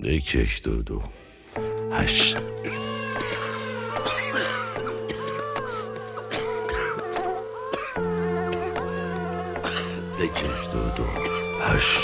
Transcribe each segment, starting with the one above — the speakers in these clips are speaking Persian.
یک دو دو 8 یک دو دو 8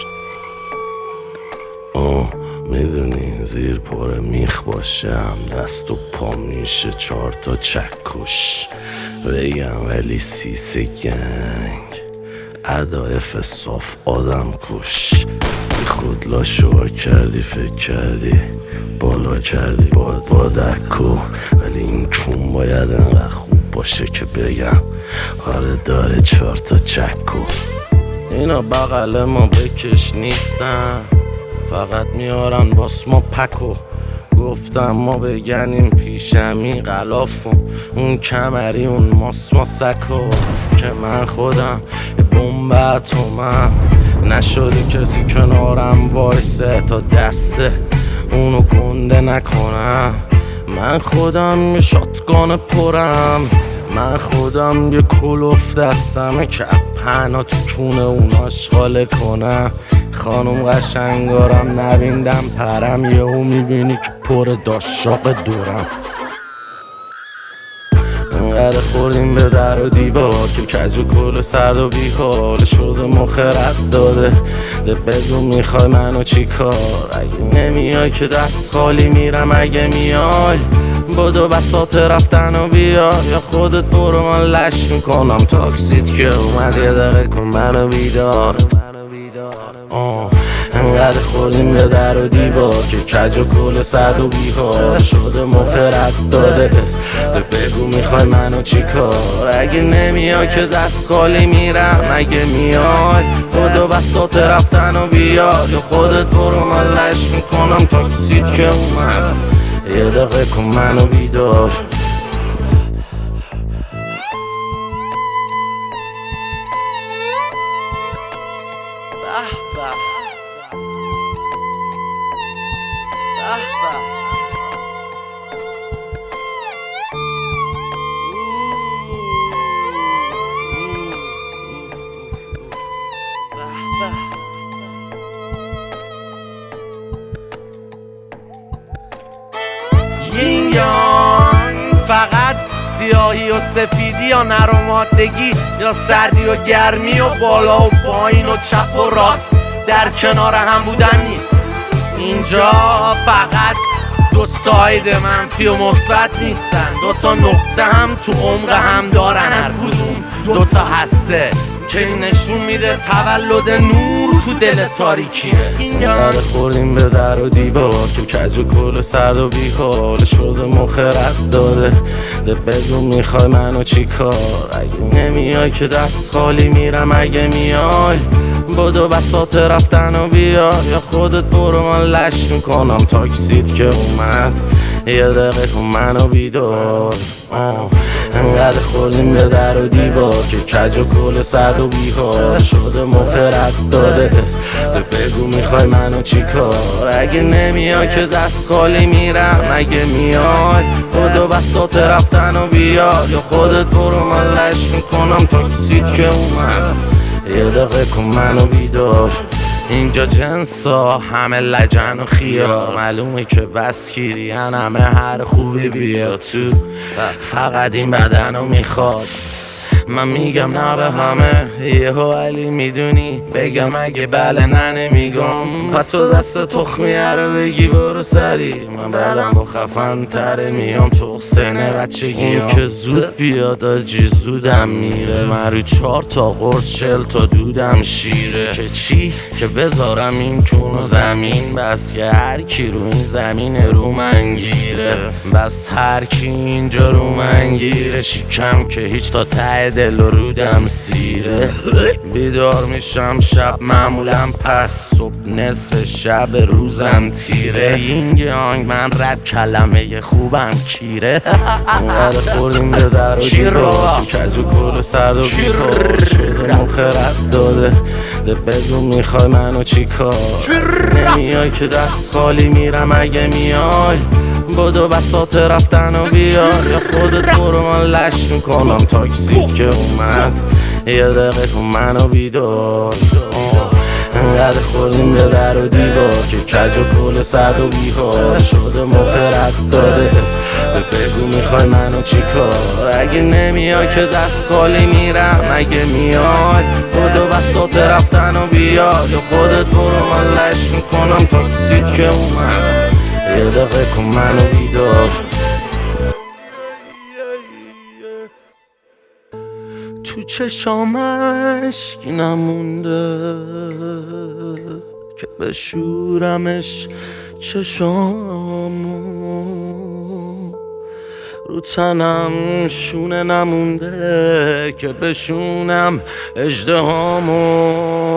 میدونی زیر پاره میخ باشم، دست و پا میشه 4 تا چکش بگم، ولی سیسه گنگ ادایف صاف آدم کش. بی خود لاشوا کردی، فکر کردی بالا کردی با دکو، ولی این کون باید انقدر خوب باشه که بگم آره داره 4 تا چکو. اینا بغل ما بکش نیستن، فقط میارن باس ما پکو. گفتم ما بگنیم پیشمی غلاف اون کمری اون ماسکو، که من خودم بمب اتمم نشده کسی کنارم وایسه تا دسته اونو گنده نکنم. من خودم یه شاتگان پرم، من خودم یه کلوف دستمه که پهنا تو کونه اون آشغاله کنم. خانم قشنگارم نبیندم پرم، یه او میبینی که پر داشاق دورم. انقدر خوردیم به در و دیوار که کج و کل سرد و بیحال شده مخرد داده. بگو میخوای منو چی کار؟ اگه نمیای که دست خالی میرم، اگه میای بدو بساط رفتن و بیا، یا خودت برو من لش میکنم تاکسیت که اومد یه دقیقه کن منو بیدار. انقدر خوردیم به در و دیوار که کج و کل سرد و بیحال شده مخرد داده. بگو میخوای منو چی کار؟ اگه نمیای که دست خالی میرم، اگه میای بدو بساط رفتن و بیا، یا خودت برو من لش میکنم تاکسیت که اومد یه دقیقه کن منو بیدار. یین یانگ، فقط سیاهی و سفیدی یا نر و مادگی، یا سردی و گرمی و بالا و پایین و چپ و راست در کنار هم بودن نیست. اینجا فقط دو ساید منفی و مثبت نیستن، 2 تا نقطه هم تو عمق هم دارن، هر کدوم 2 تا هسته که نشون میده تولد نور تو دل تاریکیه. انقدر خوردیم به در و دیوار که کج و کل سرد و بیحال شده مخرد داده. بگو میخوای منو چی کار؟ اگه نمیای که دست خالی میرم، اگه میای بدو بساط رفتن و بیا، یا خودت برو من لش میکنم تاکسیت که اومد یه دقیقه کن منو بیدار. انقدر خوردیم به در و دیوار که کج و کل سرد و بیحال شده مخرد داده. بگو میخوای منو چی کار؟ اگه نمیای که دست خالی میرم، اگه میای بدو بساط رفتن و بیا، یا خودت برو من لش میکنم تاکسیت که اومد یه دقیقه کن منو بیدار. اینجا جنسا همه لجن و خیار، معلومه که بس کیرین همه هر خوبی بیاد تو، فقط این بدنو میخواد. من میگم نه به همه یهو علی میدونی بگم، اگه بله نه نمیگم پس تو دست تخمیه رو بگی برو سری. من بعدم و خفن تره میام تو حسینه بچگی که زود بیاد آجی زودم میره. من رو 4 تا قرص 40 تا دودم شیره، که چی؟ که بذارم این کون و زمین، بس که هر کی رو این زمین رو من گیره، بس هر کی اینجا رو من گیره. شیکم که هیچ تا ته دل و رودم سیره. بیدار میشم شب معمولا، پس صبح نصف شب روزم تیره. این یانگ من رد کلمه خوبم کیره. انقدر خوردیم به در و دیوار که کج و کل سرد و بیحال شده مخرد داده. بگو میخوای منو چی کار؟ نمیای که دست خالی میرم، اگه میای بدو بساط رفتن و بیا، یا خودت برو من لش میکنم تاکسیت که اومد یه دقیقه کن منو بیدار. انقدر خوردیم به در و دیوار که کج و کل سرد و بیحال شده مخرت داده. بگو میخوای منو چی کار؟ اگه نمیای که دست خالی میرم، اگه میای خود و بساط رفتن و بیاد یا خودت برو من لش میکنم تاکسید که اومد. یه دقیقه کن منو بیدار. تو چشامش کی نمونده که بشورمش چشامو، رو تنم شونه نمونده که بشونم اژدهامو.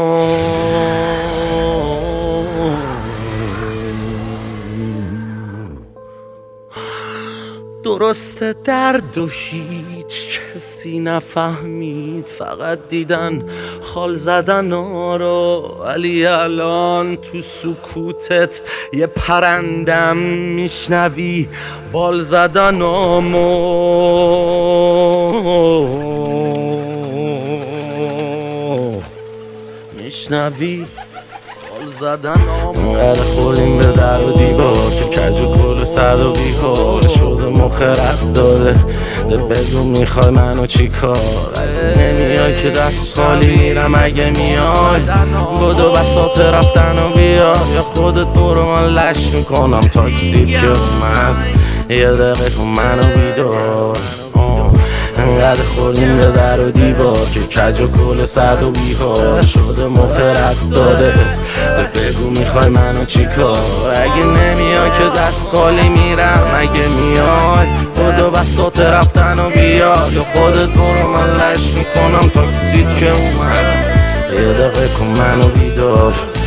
درسته درد و هیچ کسی نفهمید، فقط دیدن خال زدن رو، ولی الان تو سکوتت یه پرندم میشنوی بال زدنامو. میشنوی انقدر خوردیم به در و دیوار که کج و کل سرد و بیحال شده مخرت داده. بگو میخوای منو چی کار؟ اگه نمیای که دست خالی میرم، اگه میای بود و بساط رفتن و بیا یا خودت برو من لش میکنم تاکسید که اومد. یه دقیقه کن منو بیدار. انقدر خوردیم به در و دیوار که کج و کل سرد و بیحال شده مخرت داده. بگو میخوای منو چی کار؟ اگه نمیای که دست خالی میرم، اگه میای خود و بساط رفتن و بیاد یا خودت برو من لش میکنم تاکسید که اومد. یه دقیقه کن منو بیدار.